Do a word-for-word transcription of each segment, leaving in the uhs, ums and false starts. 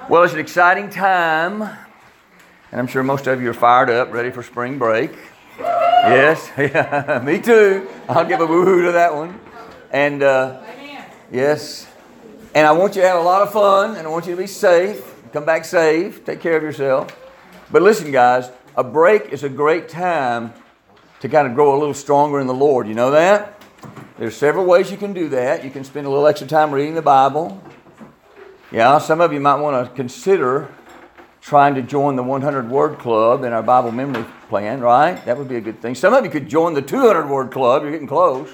Well, it's an exciting time, and I'm sure most of you are fired up, ready for spring break. Yes, yeah, me too. I'll give a woo-hoo to that one. And uh, yes, and I want you to have a lot of fun, and I want you to be safe. Come back safe. Take care of yourself. But listen, guys, a break is a great time to kind of grow a little stronger in the Lord. You know that? There's several ways you can do that. You can spend a little extra time reading the Bible. Yeah, some of you might want to consider trying to join the one hundred word club in our Bible memory plan, right? That would be a good thing. Some of you could join the two hundred word club. You're getting close.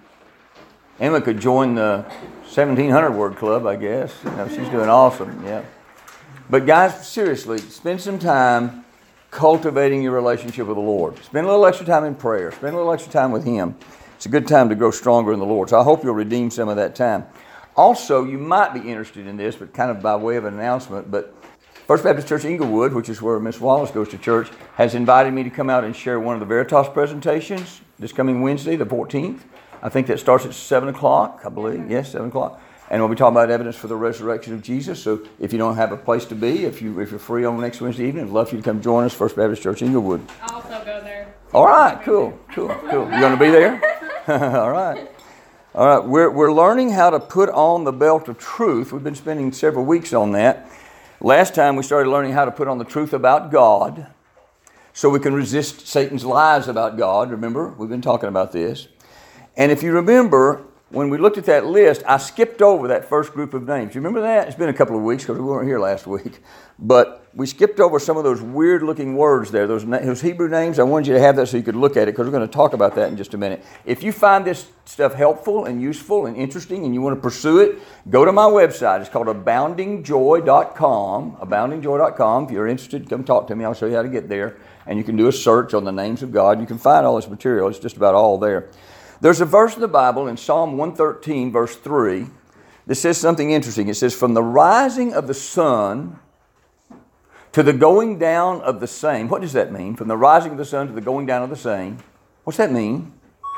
Emma could join the seventeen hundred word club, I guess. You know, she's doing awesome, yeah. But guys, seriously, spend some time cultivating your relationship with the Lord. Spend a little extra time in prayer. Spend a little extra time with Him. It's a good time to grow stronger in the Lord. So I hope you'll redeem some of that time. Also, you might be interested in this, but kind of by way of an announcement, but First Baptist Church Inglewood, which is where Miss Wallace goes to church, has invited me to come out and share one of the Veritas presentations this coming Wednesday, the fourteenth. I think that starts at seven o'clock, I believe. Yes, seven o'clock. And we'll be talking about evidence for the resurrection of Jesus. So if you don't have a place to be, if, you, if you're free on next Wednesday evening, I'd love for you to come join us, First Baptist Church Inglewood. I'll also go there. All right, cool, cool, cool. You going to be there? All right. All right, we're, we're learning how to put on the belt of truth. We've been spending several weeks on that. Last time we started learning how to put on the truth about God so we can resist Satan's lies about God. Remember, we've been talking about this. And if you remember, when we looked at that list, I skipped over that first group of names. You remember that? It's been a couple of weeks because we weren't here last week. But we skipped over some of those weird-looking words there, those, those Hebrew names. I wanted you to have that so you could look at it because we're going to talk about that in just a minute. If you find this stuff helpful and useful and interesting and you want to pursue it, go to my website. It's called abounding joy dot com, abounding joy dot com. If you're interested, come talk to me. I'll show you how to get there. And you can do a search on the names of God. You can find all this material. It's just about all there. There's a verse in the Bible in Psalm one thirteen, verse three, that says something interesting. It says, from the rising of the sun to the going down of the same. What does that mean? From the rising of the sun to the going down of the same. What's that mean?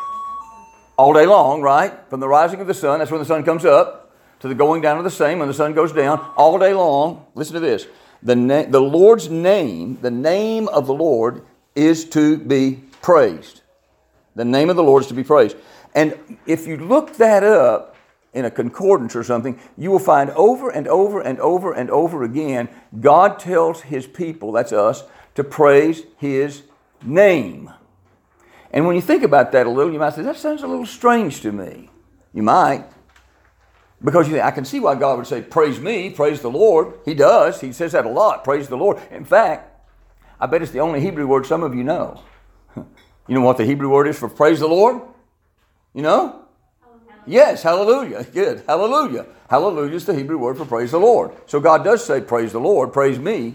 All day long, right? From the rising of the sun, that's when the sun comes up, to the going down of the same, when the sun goes down, all day long. Listen to this. The, na- the Lord's name, the name of the Lord is to be praised. The name of the Lord is to be praised. And if you look that up in a concordance or something, you will find over and over and over and over again, God tells His people, that's us, to praise His name. And when you think about that a little, you might say, that sounds a little strange to me. You might. Because you think, I can see why God would say, praise me, praise the Lord. He does. He says that a lot, praise the Lord. In fact, I bet it's the only Hebrew word some of you know. You know what the Hebrew word is for praise the Lord? You know? Hallelujah. Yes, hallelujah. Good. Hallelujah. Hallelujah is the Hebrew word for praise the Lord. So God does say praise the Lord, praise me.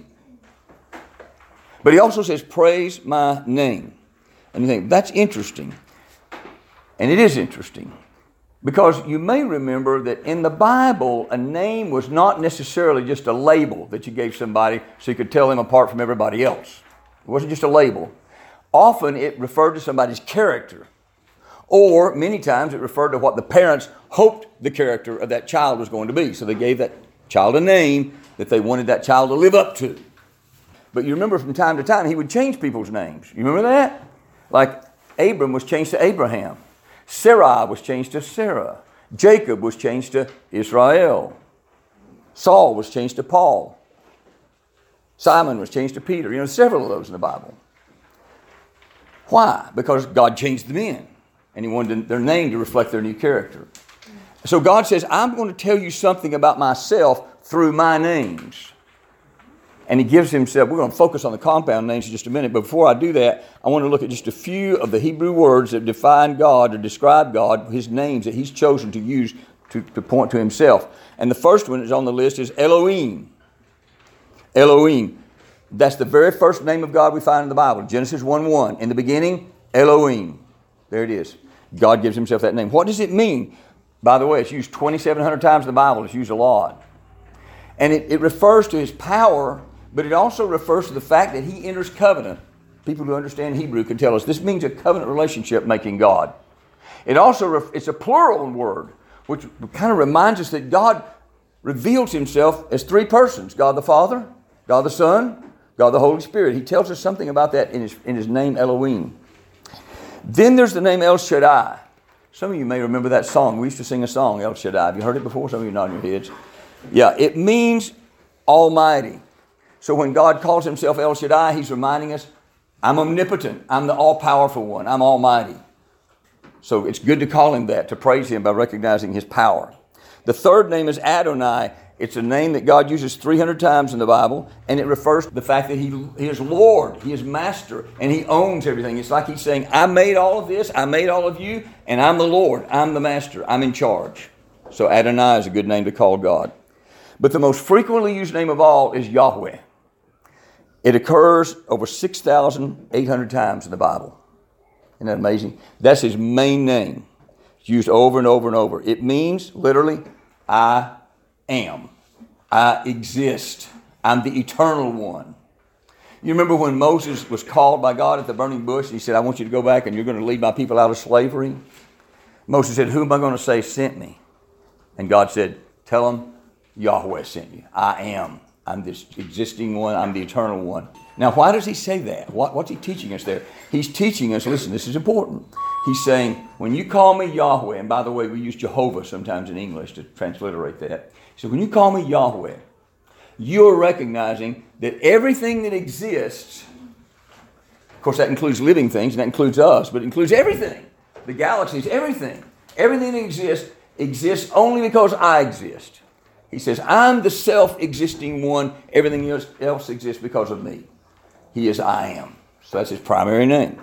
But He also says praise my name. And you think, that's interesting. And it is interesting. Because you may remember that in the Bible, a name was not necessarily just a label that you gave somebody so you could tell them apart from everybody else. It wasn't just a label. Often it referred to somebody's character. Or many times it referred to what the parents hoped the character of that child was going to be. So they gave that child a name that they wanted that child to live up to. But you remember from time to time, He would change people's names. You remember that? Like Abram was changed to Abraham. Sarai was changed to Sarah. Jacob was changed to Israel. Saul was changed to Paul. Simon was changed to Peter. You know, several of those in the Bible. Why? Because God changed the men. And He wanted their name to reflect their new character. So God says, I'm going to tell you something about myself through my names. And He gives Himself, we're going to focus on the compound names in just a minute. But before I do that, I want to look at just a few of the Hebrew words that define God or describe God, His names that He's chosen to use to, to point to Himself. And the first one that's on the list is Elohim. Elohim. That's the very first name of God we find in the Bible. Genesis one one. In the beginning, Elohim. There it is. God gives Himself that name. What does it mean? By the way, it's used twenty-seven hundred times in the Bible. It's used a lot. And it, it refers to His power, but it also refers to the fact that He enters covenant. People who understand Hebrew can tell us this means a covenant relationship making God. It also, it's a plural word, which kind of reminds us that God reveals himself as three persons: God the Father, God the Son, God the Holy Spirit. He tells us something about that in his, in his name Elohim. Then there's the name El Shaddai. Some of you may remember that song. We used to sing a song, El Shaddai. Have you heard it before? Some of you nodding your heads. Yeah, it means Almighty. So when God calls himself El Shaddai, he's reminding us, I'm omnipotent. I'm the all-powerful one. I'm almighty. So it's good to call him that, to praise him by recognizing his power. The third name is Adonai. It's a name that God uses three hundred times in the Bible, and it refers to the fact that he, he is Lord, he is Master, and he owns everything. It's like he's saying, I made all of this, I made all of you, and I'm the Lord, I'm the Master, I'm in charge. So Adonai is a good name to call God. But the most frequently used name of all is Yahweh. It occurs over six thousand eight hundred times in the Bible. Isn't that amazing? That's his main name. It's used over and over and over. It means, literally, I am. I exist. I'm the eternal one. You remember when Moses was called by God at the burning bush? He said, I want you to go back and you're going to lead my people out of slavery. Moses said, who am I going to say sent me? And God said, tell them Yahweh sent you. I am. I'm this existing one. I'm the eternal one. Now, why does he say that? What, what's he teaching us there? He's teaching us, listen, this is important. He's saying, when you call me Yahweh, and by the way, we use Jehovah sometimes in English to transliterate that. So when you call me Yahweh, you're recognizing that everything that exists, of course that includes living things, and that includes us, but it includes everything. The galaxies, everything. Everything that exists, exists only because I exist. He says, I'm the self-existing one. Everything else, else exists because of me. He is I am. So that's his primary name.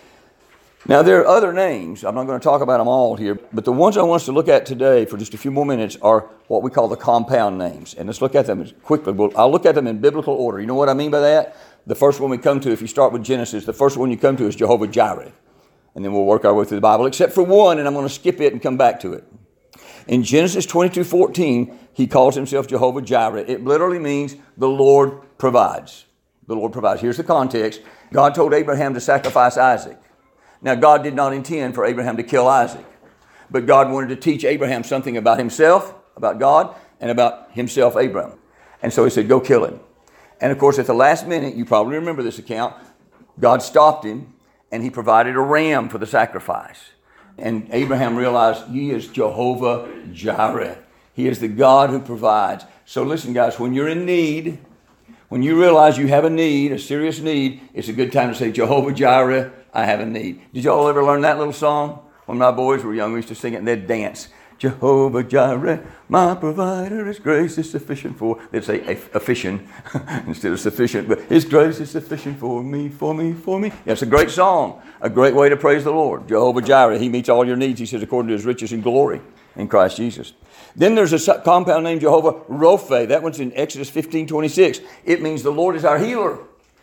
Now, there are other names. I'm not going to talk about them all here, but the ones I want us to look at today for just a few more minutes are what we call the compound names. And let's look at them quickly. I'll look at them in biblical order. You know what I mean by that? The first one we come to, if you start with Genesis, the first one you come to is Jehovah Jireh. And then we'll work our way through the Bible, except for one, and I'm going to skip it and come back to it. In Genesis twenty-two fourteen, he calls himself Jehovah Jireh. It literally means the Lord provides. The Lord provides. Here's the context. God told Abraham to sacrifice Isaac. Now, God did not intend for Abraham to kill Isaac, but God wanted to teach Abraham something about himself, about God, and about himself, Abraham. And so he said, go kill him. And of course, at the last minute, you probably remember this account, God stopped him, and he provided a ram for the sacrifice. And Abraham realized he is Jehovah Jireh. He is the God who provides. So listen, guys, when you're in need, when you realize you have a need, a serious need, it's a good time to say, Jehovah Jireh, I have a need. Did y'all ever learn that little song? When my boys were young, we used to sing it and they'd dance. Jehovah Jireh, my provider, His grace is sufficient for... They'd say efficient instead of sufficient, but His grace is sufficient for me, for me, for me. Yeah, it's a great song, a great way to praise the Lord. Jehovah Jireh, He meets all your needs, He says, according to His riches and glory in Christ Jesus. Then there's a compound named Jehovah Rophe. That one's in Exodus fifteen twenty-six. It means the Lord is our healer.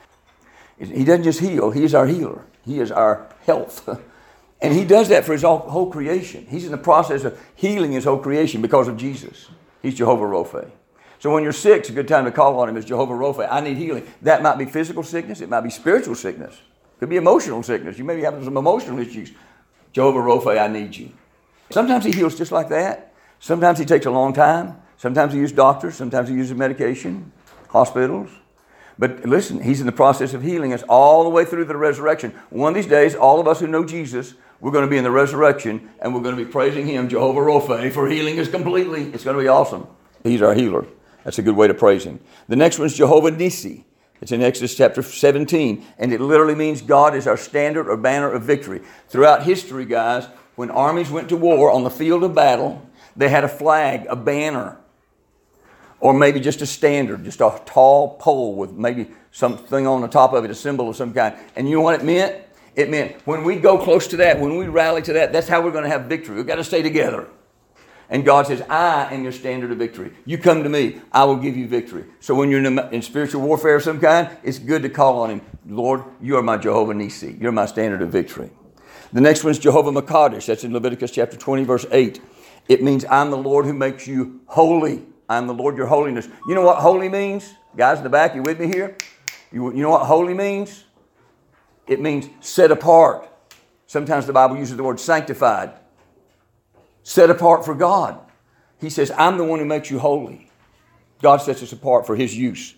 He doesn't just heal, He is our healer. He is our health. And He does that for His whole creation. He's in the process of healing His whole creation because of Jesus. He's Jehovah Rophe. So when you're sick, it's a good time to call on Him as Jehovah Rophe. I need healing. That might be physical sickness. It might be spiritual sickness. It could be emotional sickness. You may be having some emotional issues. Jehovah Rophe, I need you. Sometimes He heals just like that. Sometimes He takes a long time. Sometimes He uses doctors. Sometimes He uses medication, hospitals. But listen, He's in the process of healing us all the way through the resurrection. One of these days, all of us who know Jesus, we're going to be in the resurrection and we're going to be praising Him, Jehovah Rophe, for healing us completely. It's going to be awesome. He's our healer. That's a good way to praise Him. The next one is Jehovah Nissi. It's in Exodus chapter seventeen, and it literally means God is our standard or banner of victory. Throughout history, guys, when armies went to war on the field of battle, they had a flag, a banner, or maybe just a standard, just a tall pole with maybe something on the top of it, a symbol of some kind. And you know what it meant? It meant when we go close to that, when we rally to that, that's how we're going to have victory. We've got to stay together. And God says, I am your standard of victory. You come to me, I will give you victory. So when you're in, a, in spiritual warfare of some kind, it's good to call on Him. Lord, you are my Jehovah Nissi. You're my standard of victory. The next one is Jehovah Makadesh. That's in Leviticus chapter twenty, verse eight. It means I'm the Lord who makes you holy. I'm the Lord, your holiness. You know what holy means? Guys in the back, you with me here? You, you know what holy means? It means set apart. Sometimes the Bible uses the word sanctified. Set apart for God. He says, I'm the one who makes you holy. God sets us apart for His use.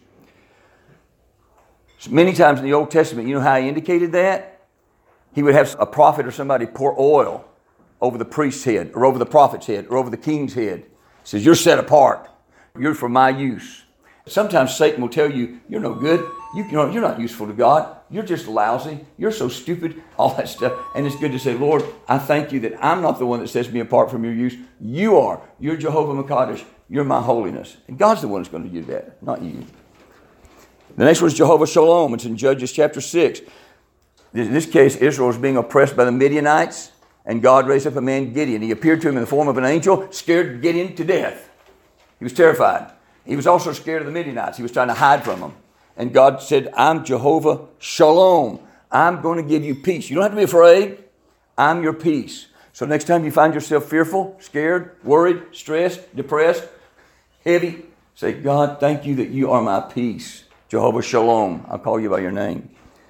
So many times in the Old Testament, you know how He indicated that? He would have a prophet or somebody pour oil over the priest's head, or over the prophet's head, or over the king's head. He says, you're set apart. You're for my use. Sometimes Satan will tell you, you're no good. You, you know, you're not useful to God. You're just lousy. You're so stupid. All that stuff. And it's good to say, Lord, I thank you that I'm not the one that sets me apart from your use. You are. You're Jehovah Makadesh. You're my holiness. And God's the one that's going to do that, not you. The next one is Jehovah Shalom. It's in Judges chapter six. In this case, Israel was being oppressed by the Midianites, and God raised up a man, Gideon. He appeared to him in the form of an angel, scared Gideon to death. He was terrified. He was also scared of the Midianites. He was trying to hide from them. And God said, I'm Jehovah Shalom. I'm going to give you peace. You don't have to be afraid. I'm your peace. So next time you find yourself fearful, scared, worried, stressed, depressed, heavy, say, God, thank you that you are my peace. Jehovah Shalom. I'll call you by your name.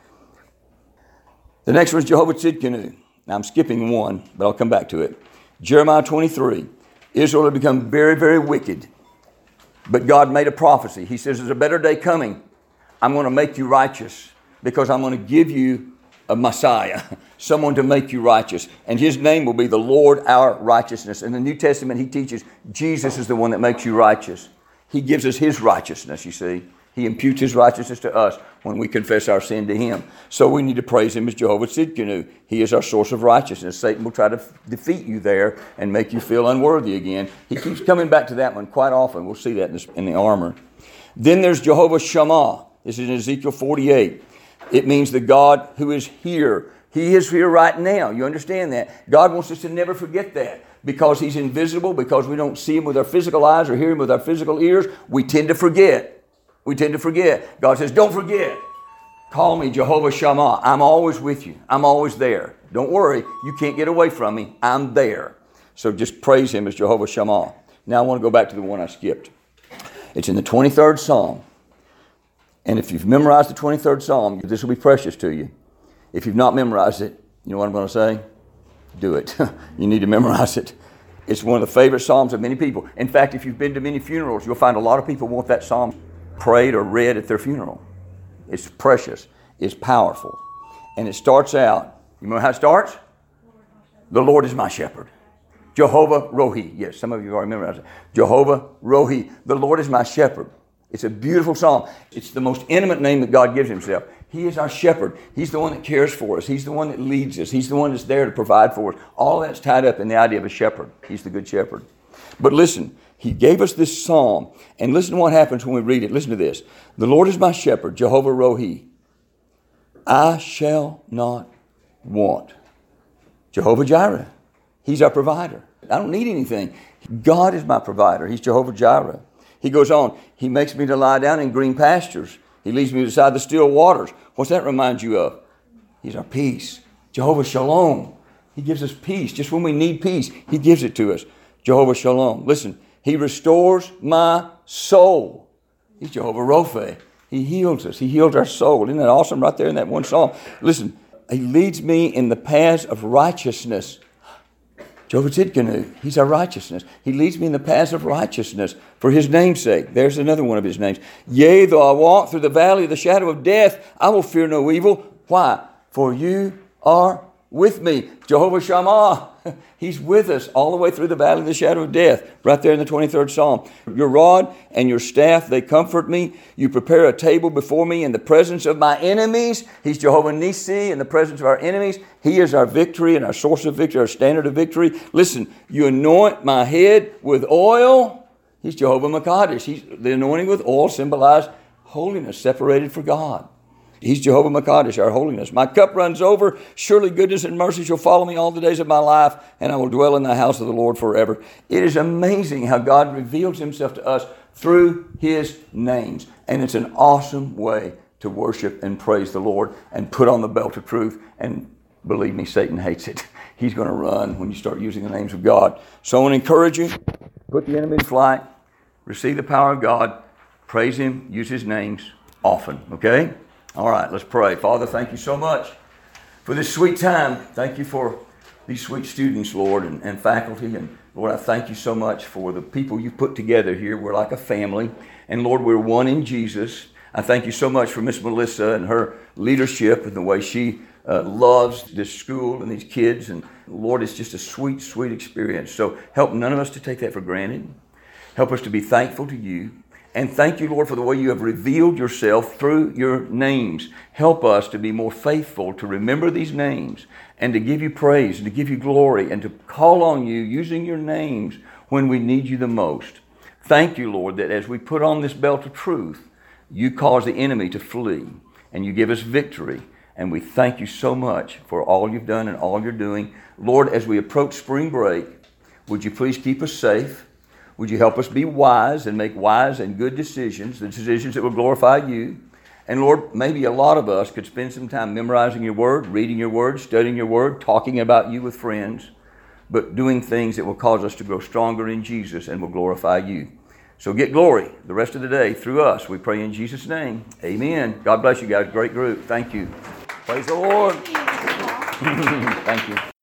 The next one is Jehovah Tzidkenu. Now I'm skipping one, but I'll come back to it. Jeremiah twenty-three. Israel had become very, very wicked. But God made a prophecy. He says, there's a better day coming. I'm going to make you righteous because I'm going to give you a Messiah, someone to make you righteous. And His name will be the Lord our righteousness. In the New Testament, He teaches Jesus is the one that makes you righteous. He gives us His righteousness, you see. He imputes His righteousness to us when we confess our sin to Him. So we need to praise Him as Jehovah Tzidkenu. He is our source of righteousness. Satan will try to f- defeat you there and make you feel unworthy again. He keeps coming back to that one quite often. We'll see that in, this, in the armor. Then there's Jehovah Shammah. This is in Ezekiel forty-eight. It means the God who is here. He is here right now. You understand that? God wants us to never forget that. Because He's invisible, because we don't see Him with our physical eyes or hear Him with our physical ears, we tend to forget. We tend to forget. God says, don't forget. Call me Jehovah Shammah. I'm always with you. I'm always there. Don't worry. You can't get away from me. I'm there. So just praise Him as Jehovah Shammah. Now I want to go back to the one I skipped. It's in the twenty-third Psalm. And if you've memorized the twenty-third Psalm, this will be precious to you. If you've not memorized it, you know what I'm going to say? Do it. You need to memorize it. It's one of the favorite Psalms of many people. In fact, if you've been to many funerals, you'll find a lot of people want that Psalm prayed or read at their funeral. It's precious. It's powerful. And it starts out, you know how it starts? The Lord is my shepherd. Jehovah Rohi. Yes, some of you already memorized it. Jehovah Rohi. The Lord is my shepherd. It's a beautiful psalm. It's the most intimate name that God gives Himself. He is our shepherd. He's the one that cares for us. He's the one that leads us. He's the one that's there to provide for us. All that's tied up in the idea of a shepherd. He's the good shepherd. But listen, He gave us this psalm, and listen to what happens when we read it. Listen to this. The Lord is my shepherd, Jehovah Rohi. I shall not want. Jehovah Jireh. He's our provider. I don't need anything. God is my provider. He's Jehovah Jireh. He goes on. He makes me to lie down in green pastures. He leads me beside the still waters. What's that remind you of? He's our peace. Jehovah Shalom. He gives us peace. Just when we need peace, He gives it to us. Jehovah Shalom. Listen. He restores my soul. He's Jehovah Rophe. He heals us. He heals our soul. Isn't that awesome right there in that one psalm? Listen, He leads me in the paths of righteousness. Jehovah Tzidkenu, He's our righteousness. He leads me in the paths of righteousness for His name's sake. There's another one of His names. Yea, though I walk through the valley of the shadow of death, I will fear no evil. Why? For you are with me. Jehovah Shammah. He's with us all the way through the valley of the shadow of death. Right there in the twenty-third Psalm. Your rod and your staff, they comfort me. You prepare a table before me in the presence of my enemies. He's Jehovah Nissi in the presence of our enemies. He is our victory and our source of victory, our standard of victory. Listen, you anoint my head with oil. He's Jehovah Makadesh. He's, the anointing with oil symbolized holiness, separated for God. He's Jehovah Makadesh, our holiness. My cup runs over. Surely goodness and mercy shall follow me all the days of my life, and I will dwell in the house of the Lord forever. It is amazing how God reveals Himself to us through His names. And it's an awesome way to worship and praise the Lord and put on the belt of truth. And believe me, Satan hates it. He's going to run when you start using the names of God. So I want to encourage you, put the enemy to flight, receive the power of God, praise Him, use His names often, okay? All right, let's pray. Father, thank you so much for this sweet time. Thank you for these sweet students, Lord, and, and faculty. And Lord, I thank you so much for the people you've put together here. We're like a family. And Lord, we're one in Jesus. I thank you so much for Miss Melissa and her leadership and the way she uh, loves this school and these kids. And Lord, it's just a sweet, sweet experience. So help none of us to take that for granted. Help us to be thankful to you. And thank you, Lord, for the way you have revealed yourself through your names. Help us to be more faithful, to remember these names, and to give you praise, and to give you glory, and to call on you using your names when we need you the most. Thank you, Lord, that as we put on this belt of truth, you cause the enemy to flee, and you give us victory. And we thank you so much for all you've done and all you're doing. Lord, as we approach spring break, would you please keep us safe? Would you help us be wise and make wise and good decisions, the decisions that will glorify you? And Lord, maybe a lot of us could spend some time memorizing your word, reading your word, studying your word, talking about you with friends, but doing things that will cause us to grow stronger in Jesus and will glorify you. So get glory the rest of the day through us. We pray in Jesus' name. Amen. God bless you guys. Great group. Thank you. Praise the Lord. Thank you.